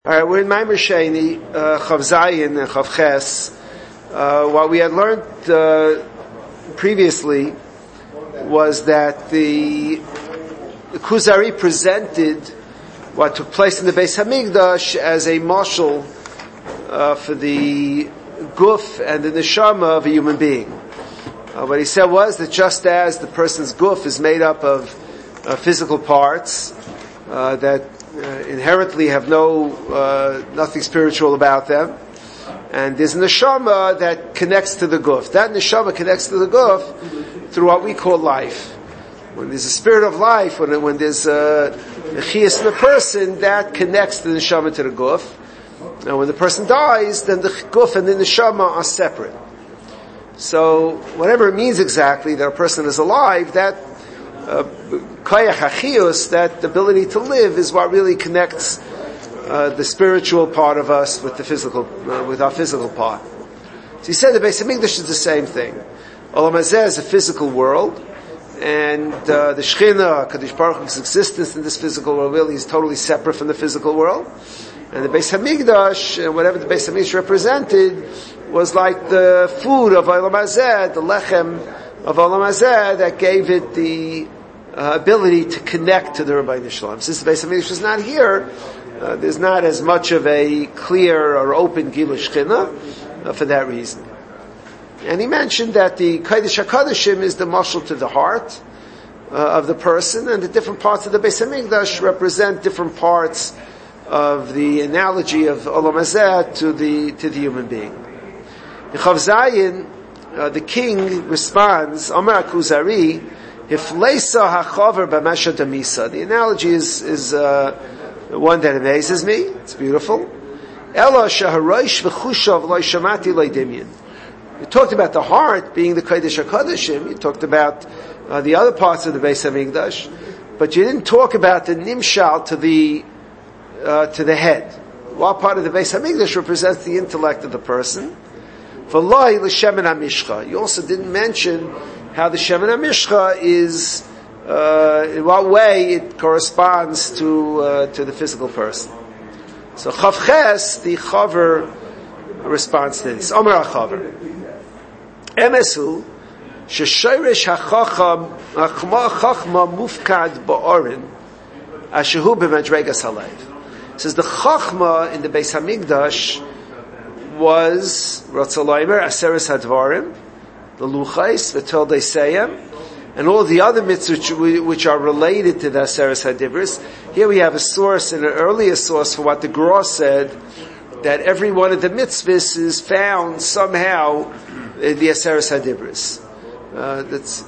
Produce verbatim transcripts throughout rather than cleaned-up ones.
All right, we're in Maimer Sheni, uh, Chav Zayin and Chav Ches. Uh, what we had learned uh, previously was that the, the Kuzari presented what took place in the Beis Hamikdash as a mashal uh, for the guf and the neshama of a human being. Uh, what he said was that just as the person's guf is made up of uh, physical parts uh, that Uh, inherently have no uh, nothing spiritual about them, and there's a neshama that connects to the guf. That neshama connects to the guf through what we call life. When there's a spirit of life, when, when there's a chiyas in the person, that connects the neshama to the guf. And when the person dies, then the guf and the neshama are separate. So whatever it means exactly that a person is alive, that Uh, koyach hachiyus, that ability to live, is what really connects uh, the spiritual part of us with the physical, uh, with our physical part. So he said the Beis Hamikdash is the same thing. Olam Hazeh is a physical world, and uh, the Shechina, Kadosh Baruch Hu's existence in this physical world really is totally separate from the physical world. And the Beis Hamikdash, uh, whatever the Beis Hamikdash represented, was like the food of Olam Hazeh, the lechem of Olam Hazeh, that gave it the uh, ability to connect to the Rabbeinu Shalom. Since the Beis Hamikdash is not here, uh, there's not as much of a clear or open Gilui Shechina uh, for that reason. And he mentioned that the Kodesh HaKodeshim is the mashal to the heart uh, of the person, and the different parts of the Beis Hamikdash represent different parts of the analogy of Olam Hazeh to the to the human being. In Chav Zayin, Uh, the king responds, Amar Kuzari, Hifleisa hachaver b'masha damisa. The analogy is, is uh, one that amazes me. It's beautiful. Ela shaharosh v'chushav lo shamati lo dimyan. You talked about the heart being the Kodesh HaKodeshim. You talked about uh, the other parts of the Beis Hamikdash, but you didn't talk about the nimshal to the uh, to the head. What part of the Beis Hamikdash represents the intellect of the person? You also didn't mention how the Shemen HaMishcha is, uh, in what way it corresponds to uh, to the physical person. So Chav Ches, the Chaver responds to this. Omer HaChaver. Emesu, Sheshayresh HaChacham, HaChachma Mufkad Ba'orin, Ashehu B'Madregas Halev. It says the Chachma in the Beis Hamikdash was Ratzalaymer, Aseres Hadvarim, the Luchais, the Tol Seyem, and all the other mitzvahs which, which are related to the Aseres Hadibris. Here we have a source, and an earlier source for what the Gra said, that every one of the mitzvahs is found somehow in the Aseres Hadibris. Uh, that's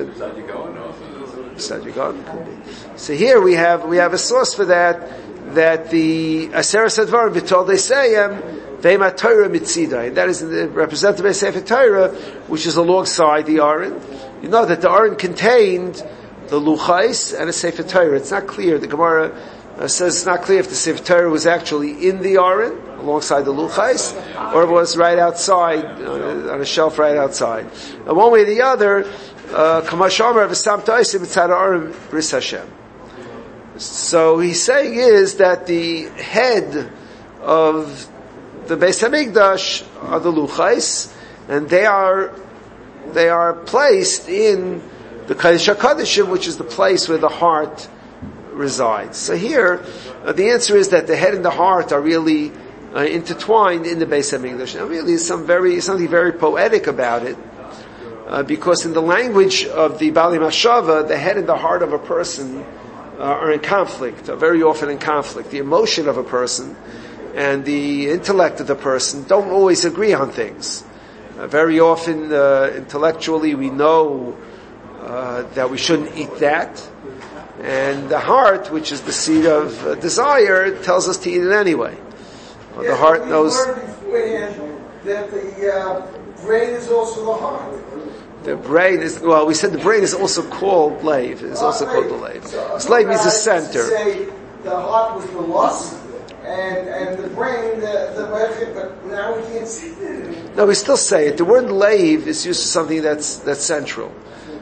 Sadigon could be. So here we have we have a source for that, that the Aseres Hadvarim, the Tol Seyem, Ve'ema Torah mitzidai. That is represented by Sefer Torah, which is alongside the Aron. You know that the Aron contained the Luchais and a Sefer Torah. It's not clear. The Gemara uh, says it's not clear if the Sefer Torah was actually in the Aron, alongside the Luchais, or it was right outside, uh, on a shelf right outside. And one way or the other, Kamash Omer v'Sam Ta'asim B'Tzad Aron Bris Hashem. So he's saying is that the head of the Beis Hamikdash are the Luchais, and they are they are placed in the Kodesh HaKodeshim, which is the place where the heart resides. So here, uh, the answer is that the head and the heart are really uh, intertwined in the Beis Hamikdash. Now, really, some very something very poetic about it, uh, because in the language of the Bali Mashava, the head and the heart of a person uh, are in conflict, are very often in conflict. The emotion of a person and the intellect of the person don't always agree on things. Uh, very often, uh, intellectually, we know uh, that we shouldn't eat that, and the heart, which is the seat of uh, desire, tells us to eat it anyway. Well, yeah, the heart we knows that the uh, brain is also the heart. The brain is, well, we said the brain is also called lave. It's also uh, called the lave. So, so lave means the center. Say the heart was the lust. And, and the brain, the, the, but now we can't see it. No, we still say it. The word lave is used for something that's, that's central.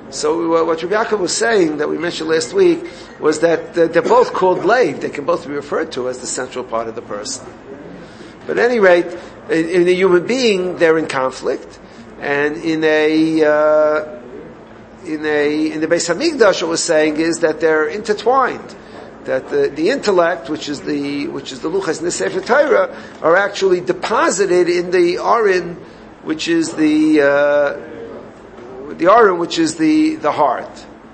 So uh, what Rabbi Yaakov was saying that we mentioned last week was that uh, they're both called Lev. They can both be referred to as the central part of the person. But at any rate, in, in a human being, they're in conflict, and in a uh, in a in the Beis Hamikdash, what was saying is that they're intertwined. That the, the intellect, which is the which is the luchas and the Sefer Torah, are actually deposited in the aron, which is the uh, the aron, which is the the heart.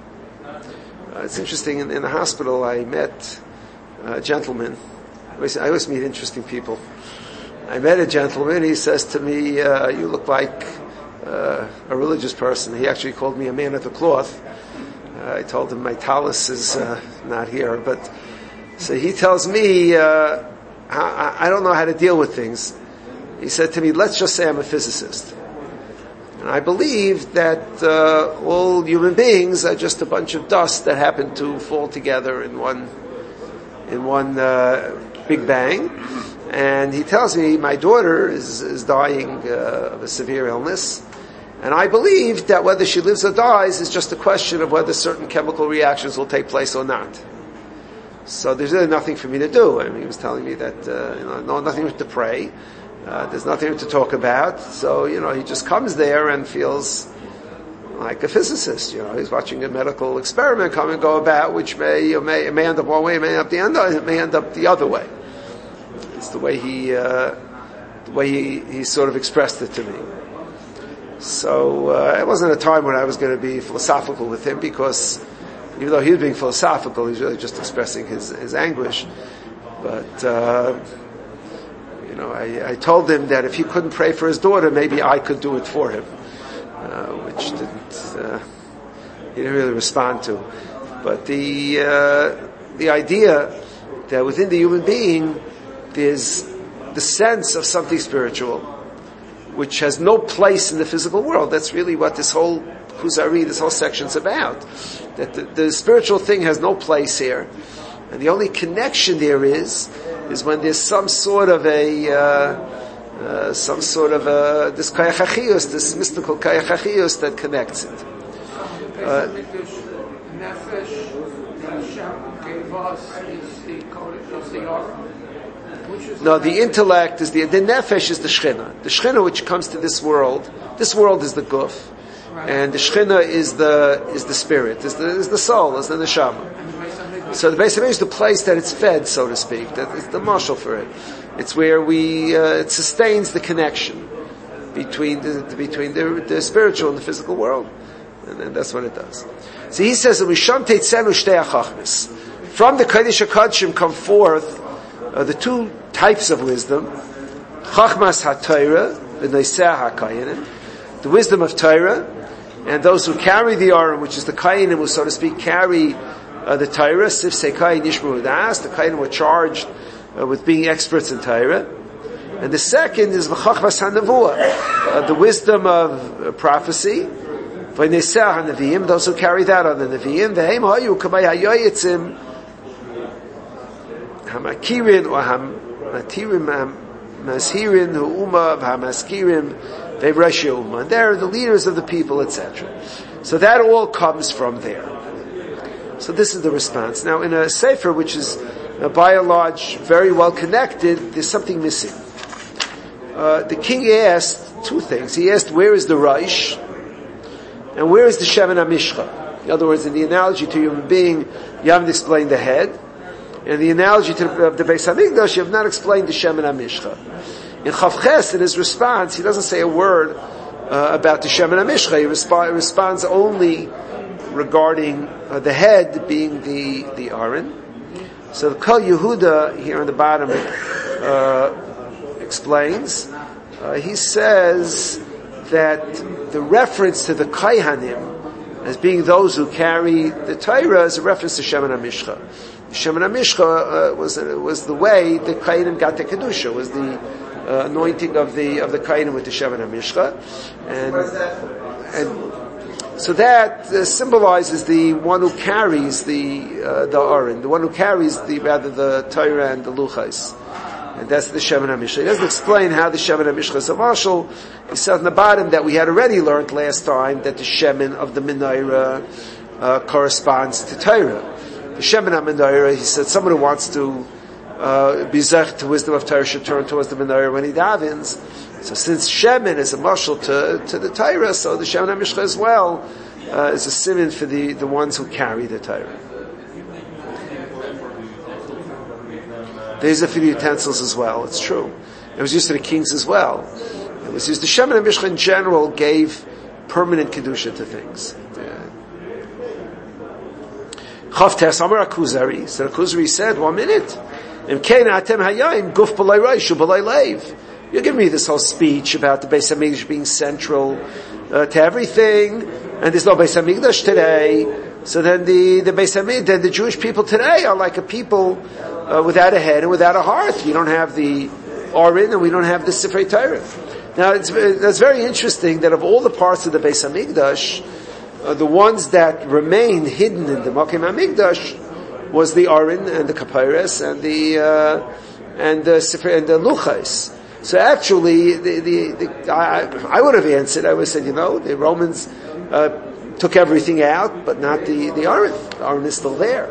Uh, it's interesting. In, in the hospital, I met a gentleman. I always, I always meet interesting people. I met a gentleman. He says to me, uh, "You look like uh, a religious person." He actually called me a man of the cloth. Uh, I told him my talus is uh, not here, but so he tells me, uh, I, I don't know how to deal with things. He said to me, let's just say I'm a physicist. And I believe that uh, all human beings are just a bunch of dust that happen to fall together in one in one uh, big bang. And he tells me my daughter is, is dying uh, of a severe illness. And I believe that whether she lives or dies is just a question of whether certain chemical reactions will take place or not. So there's really nothing for me to do. I mean, he was telling me that, uh, you know, no, nothing to pray. Uh, there's nothing to talk about. So, you know, he just comes there and feels like a physicist. You know, he's watching a medical experiment come and go about, which may, or may, it may end up one way, it may end up the other, it may end up the other way. It's the way he, uh, the way he, he sort of expressed it to me. So uh, it wasn't a time when I was going to be philosophical with him, because even though he was being philosophical, he's really just expressing his, his anguish. But uh, you know, I, I told him that if he couldn't pray for his daughter, maybe I could do it for him, uh, which didn't uh, he didn't really respond to. But the uh, the idea that within the human being there's the sense of something spiritual, which has no place in the physical world. That's really what this whole Kuzari, this whole section's about. That the, the spiritual thing has no place here. And the only connection there is, is when there's some sort of a, uh, uh, some sort of a, this kayach hachiyus, this mystical kayach hachiyus that connects it. Uh, No, the intellect is the, the nefesh is the shchina. The shchina which comes to this world, this world is the guf, and the shchina is the, is the spirit, is the, is the soul, is the neshama. So the Beis Hamikdash is the place that it's fed, so to speak, that is the mashal for it. It's where we, uh, it sustains the connection between the, between the, the spiritual and the physical world. And, and that's what it does. So he says, Misham teitzenu shtei hachachmis. From the Kodesh HaKodshim come forth Uh, the two types of wisdom, Chachmas HaTorah, the Neiseh HaKayanim, the wisdom of Torah, and those who carry the Aron, which is the Kayanim who, so to speak, carry uh, the Torah, Sif Sekai Nishmu Das, the Kayanim were charged uh, with being experts in Torah. And the second is Chachmas HaNevuah, uh, the wisdom of uh, prophecy, V'Neiseh HaNeviim, those who carry that on the Neviim, V'Heim Hayu Kamei HaYoyetzim, Hamakirin or Hamatirim Mashirin Hu'uma Hamaskirim Ve'Rashia Uma. They're the leaders of the people, et cetera. So that all comes from there. So this is the response. Now, in a sefer which is uh, by and large very well connected, there's something missing. Uh, the king asked two things. He asked, where is the Reish? And where is the Shemen HaMishcha? In other words, in the analogy to a human being, you haven't explained the head. In the analogy to the, the Beis Hamikdash, you have not explained the Shemen HaMishcha. In Chav Ches, in his response, he doesn't say a word uh, about the Shemen HaMishcha. He resp- responds only regarding uh, the head being the the Aron. So the Kol Yehuda here on the bottom uh, explains. Uh, he says that the reference to the Kaihanim as being those who carry the Torah is a reference to Shemen HaMishcha. Shemen HaMishcha uh, was uh, was the way the Kainim got the kedusha, was the uh, anointing of the of the Kainim with the Shemen HaMishcha, and and so that uh, symbolizes the one who carries the uh, the Aron, the one who carries the rather the Torah and the Luchos. And that's the Shemen HaMishcha. He doesn't explain how the Shemen HaMishcha is a marshal. He says on the bottom that we had already learned last time that the Shemen of the Menorah uh, corresponds to Torah. The Shemen HaMenorah, he said, someone who wants to uh, be zech to wisdom of Torah should turn towards the Menorah when he davens. So since Shemen is a marshal to, to the Torah, so the Shemen HaMishcha as well uh, is a siman for the, the ones who carry the Torah. There's a few utensils as well, it's true. It was used to the kings as well. It was used, the Shemen HaMishcha in general gave permanent kedusha to things. Chavtes Amar HaKuzari, so the Kuzari said, one minute, Im kein atem hayayim guf b'lai roish u'b'lai leiv. You're giving me this whole speech about the Beis HaMikdash being central uh, to everything, and there's no Beis HaMikdash today. So then the, the Beis HaMikdash, then the Jewish people today are like a people uh, without a head and without a heart. You don't have the Arin and we don't have the Sifrei Torah. Now, it's, that's very interesting that of all the parts of the Beis HaMikdash, uh, the ones that remained hidden in the Makom HaMikdash was the Arin and the Kapores and the, uh, and the Sifrei and the Luchais. So actually, the, the, the, I, I would have answered, I would have said, you know, the Romans, uh, took everything out, but not the, the Aron. The Aron is still there.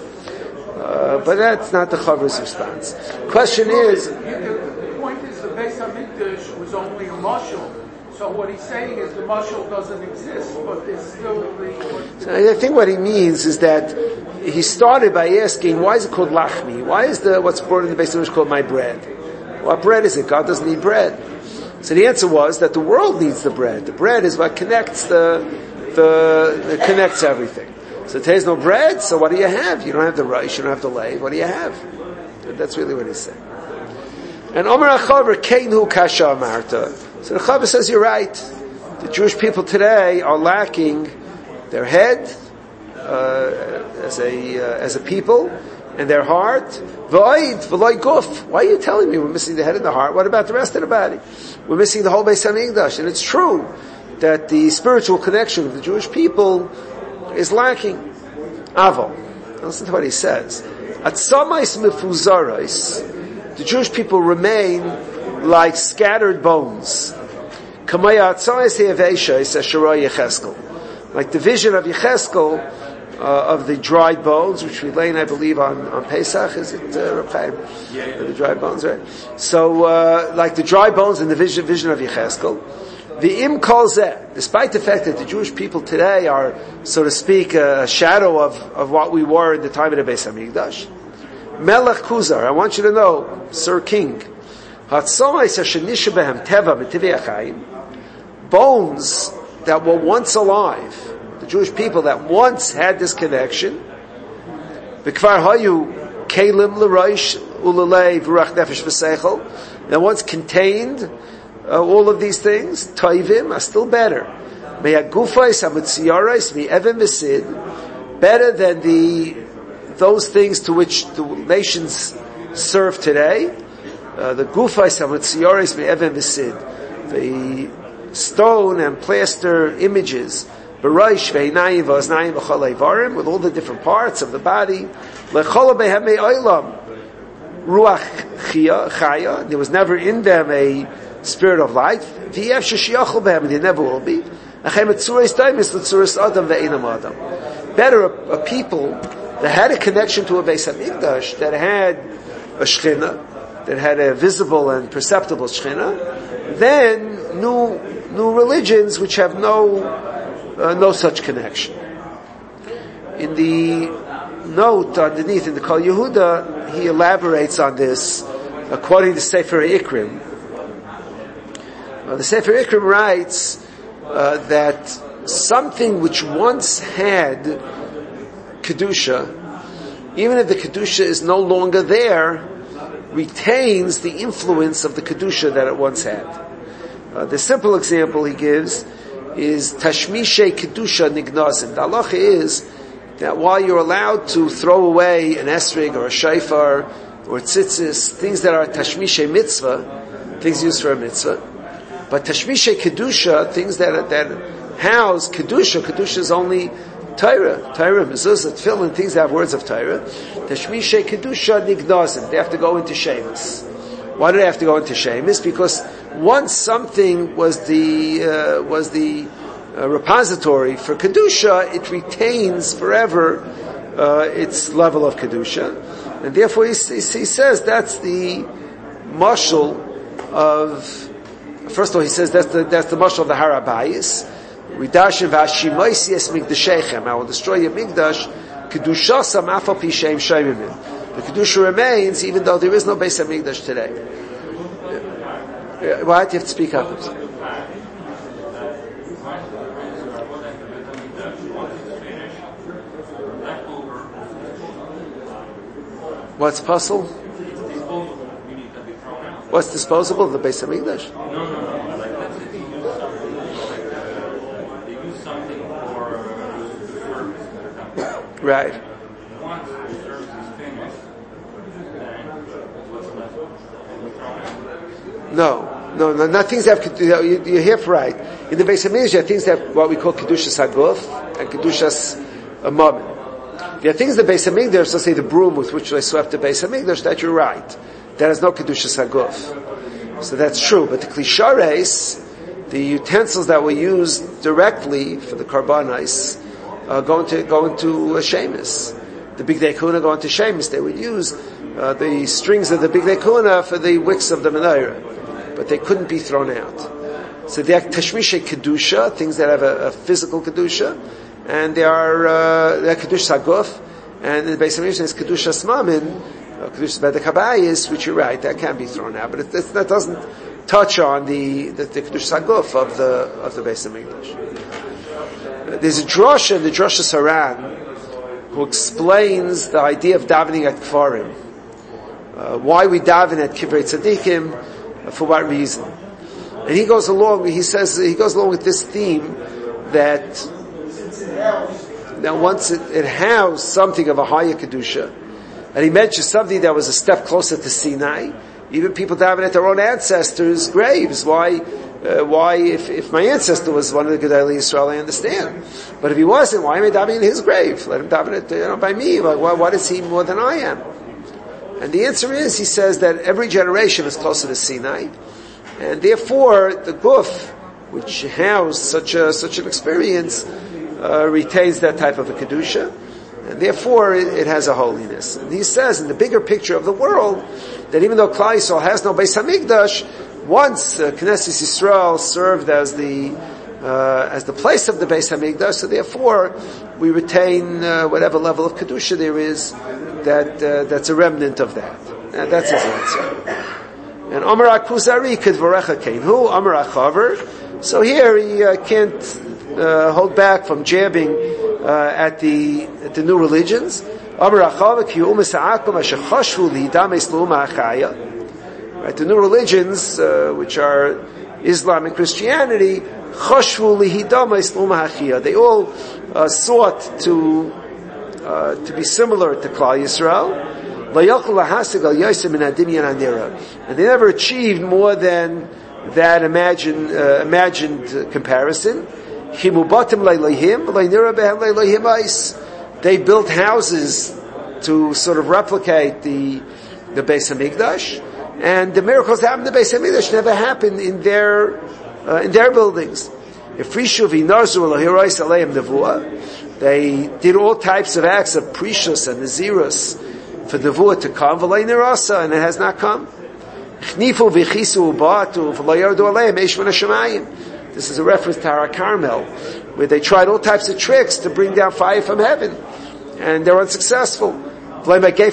Uh, but that's not the Chavr's response. Question is... The point is the Beis HaMikdash was only a mashal. So what he's saying is the mashal doesn't exist, but there's still the... So I think what he means is that he started by asking, why is it called lachmi? Why is the what's brought in the Beis HaMikdash called my bread? What bread is it? God doesn't need bread. So the answer was that the world needs the bread. The bread is what connects the... the it connects everything. So there's no bread, so what do you have? You don't have the rice, you don't have the lay. What do you have? That's really what he's saying. And Omer HaChaver Keinu Kasha Amarta. So the Chaver says, you're right. The Jewish people today are lacking their head uh, as a uh, as a people and their heart. V'oid v'loy guf. Why are you telling me we're missing the head and the heart? What about the rest of the body? We're missing the whole Beis HaMikdash, and it's true that the spiritual connection of the Jewish people is lacking. Avo. Listen to what he says. At samais mefuzarais, the Jewish people remain like scattered bones. Kamaya atzais he'aveshais asherah Yecheskel. Like the vision of Yecheskel, uh, of the dried bones, which we lay in, I believe, on, on Pesach. Is it, uh, Reb Chaim? Yeah. The dried bones, right? So, uh, like the dry bones in the vision, vision of Yecheskel. The im kol zeh, despite the fact that the Jewish people today are, so to speak, a shadow of, of what we were in the time of the Beis HaMikdash. Melech Kuzar, I want you to know, Sir King, bones that were once alive, the Jewish people that once had this connection, B'kvar hayu kelim l'roish u'lelei v'ruach nefesh v'seichel, that once contained Uh, all of these things, Toivim, are still better. Me'agufais ha'mitziyarais mi'evim v'sid, better than the those things to which the nations serve today. Uh, the gufais ha'mitziyarais mi'evim v'sid, the stone and plaster images, b'roish ve'inayim v'oznayim v'chol eivarim, with all the different parts of the body. Le'chol be'hemei oilam ruach chaya, there was never in them a spirit of life. V'yev sheshiyachol behem, and there never will be. Achem etzuris daimis l'tzuris adam ve'inam adam. Better a, a people that had a connection to a Beis HaMikdash, that had a Shechina, that had a visible and perceptible Shechina, than new new religions which have no uh, no such connection. In the note underneath in the Kol Yehuda, he elaborates on this, uh, quoting the Sefer Ikrim. Uh, the Sefer Ikrim writes uh, that something which once had Kedusha, even if the Kedusha is no longer there, retains the influence of the Kedusha that it once had. Uh, the simple example he gives is Tashmishe Kedusha Nignazim. The halacha is that while you're allowed to throw away an esrig or a shofar or tzitzis, things that are Tashmishe Mitzvah, things used for a mitzvah, but Tashmishe Kedusha, things that that house Kedusha, Kedusha is only Torah, Torah, Mezuzah, Tefillin, things that have words of Torah. Tashmishe Kedusha Nignazim, they have to go into Shemus. Why did I have to go into Shemus? Because once something was the uh, was the uh, repository for Kedusha, it retains forever uh, its level of Kedusha. And therefore he, he, he says that's the mashal of, first of all he says that's the, that's the mashal of the Har HaBayis. Ridashim v'ashimois yes migdashechem. I will destroy your migdash. Kedusha samafal pi shem shemimim. The Kedusha remains even though there is no Beis HaMikdash today. Why do you have to speak up? What's puzzle? What's disposable? The Beis HaMikdash? No, no, no. Like, let's say they use something. They use something for the service that they're done. Right. Once the service is finished, then what's left? No, no, no. Not things that have. You, you're here for right. In the Beis HaMikdash, there are things that what we call Kedushas Haguf and Kedushas Mammon. There are things in the Beis HaMikdash, let's say the broom with which they swept the Beis HaMikdash, that you're right. That has no Kedushas Haguf. So that's true. But the Klishares, the utensils that were used directly for the Karbanis, uh, go into, go into a Shemus. The Big Day Kuna go into Shemus. They would use uh, the strings of the Big Day Kuna for the wicks of the Menorah. But they couldn't be thrown out. So they are Tashmishe Kedusha, things that have a, a physical Kedusha, and they are, uh, they are Kedusha Haguf, and in the Beis HaMikdash is Kedusha Smamin, Kedusha Bedek HaBayis, which you're right, that can be thrown out, but it, it, that doesn't touch on the, the, the Kedusha Haguf of the, of the Beis HaMikdash. Uh, there's a drasha in the Drasha Saran, who explains the idea of davening at Kfarim. Uh, why we daven at Kivrei Tzadikim, uh, for what reason. And he goes along, he says, he goes along with this theme that now once it, it housed something of a higher Kedusha, and he mentioned something that was a step closer to Sinai, even people daven at their own ancestors' graves. Why, uh, why, if, if my ancestor was one of the Gedolei Yisrael, I understand. But if he wasn't, why am I davening in his grave? Let him daven it, you know, by me. Like, why, what is he more than I am? And the answer is, he says that every generation is closer to Sinai, and therefore the Guf, which housed such a, such an experience, uh, retains that type of a Kedusha, and therefore it, it has a holiness. And he says in the bigger picture of the world, that even though Klal Yisrael has no Beis HaMikdash, once uh, Knesset Yisrael served as the uh, as the place of the Beis HaMikdash, so therefore we retain uh, whatever level of Kedusha there is, that uh, that's a remnant of that. And that's his answer. And Amar Akuzari Kedvarecha Kain. Who? Amar Achaver. So here he uh, can't uh, hold back from jabbing uh, at the at the new religions. Amar Achaver Ki Umasaakum Ashachashvu Lidames Luma Achaya. Right, the new religions, uh, which are Islam and Christianity, Chashvu Lidames Luma Achaya. They all uh, sought to uh, to be similar to Klal Yisrael. And they never achieved more than that imagined, uh, imagined comparison. They built houses to sort of replicate the the Beis HaMikdash, and the miracles that happened in the Beis HaMikdash never happened in their uh, in their buildings. They did all types of acts of precious and nazirus for the Nevuah to come, and it has not come. This is a reference to Har Carmel, where they tried all types of tricks to bring down fire from heaven, and they're unsuccessful. Amazing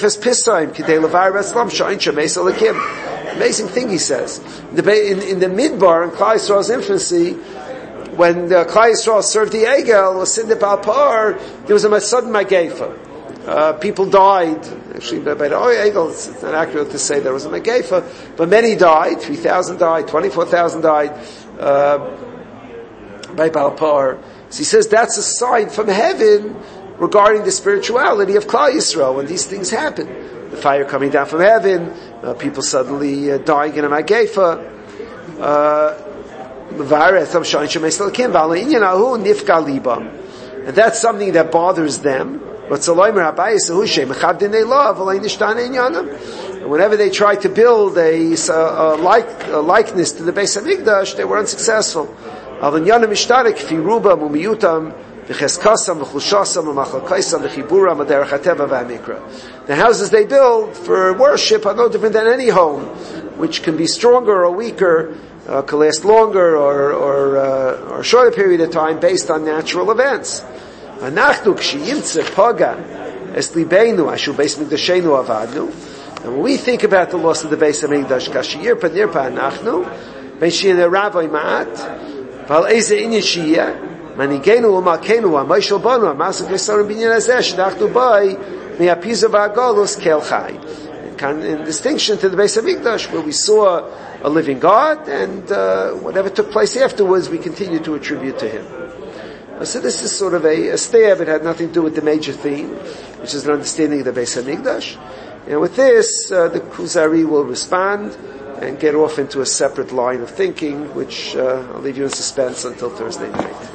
thing, he says. In the, in, in the Midbar, in Klal Yisrael's infancy, when uh, Klal Yisrael served the Egel, or Sindip Al-Par, there was a sudden Magefa. Uh, people died. Actually, by the Egel, it's not accurate to say there was a Megefa, but many died. three thousand died, twenty-four thousand died, uh, by Balpar. So he says that's a sign from heaven regarding the spirituality of Klal Yisrael when these things happen. The fire coming down from heaven, uh, people suddenly uh, dying in a Megefa. Uh, and that's something that bothers them. But Saloimer Habayis Hushay Mechadinei Love Alain Nishtane Inyanam. And whenever they tried to build a, a, like, a likeness to the Beis HaMikdash, they were unsuccessful. The houses they build for worship are no different than any home, which can be stronger or weaker, uh, can last longer or, or, uh, or a shorter period of time based on natural events. And when we think about the loss of the Beis HaMikdash, kashiyir panir pa'anachnu, ben shiyeh ravoy ma'at, val eze inyan shiyeh, manigenu u'malkenu ha'moshel banu ha'masuk v'sarim binyan hazeh sh'nachnu b'ay me'apizu v'agolus kel chai. In distinction to the Beis HaMikdash, where we saw a living God, and uh, whatever took place afterwards, we continue to attribute to Him. So this is sort of a, a stab. It had nothing to do with the major theme, which is an understanding of the Beis HaMikdash. And with this, uh, the Kuzari will respond and get off into a separate line of thinking, which uh, I'll leave you in suspense until Thursday night.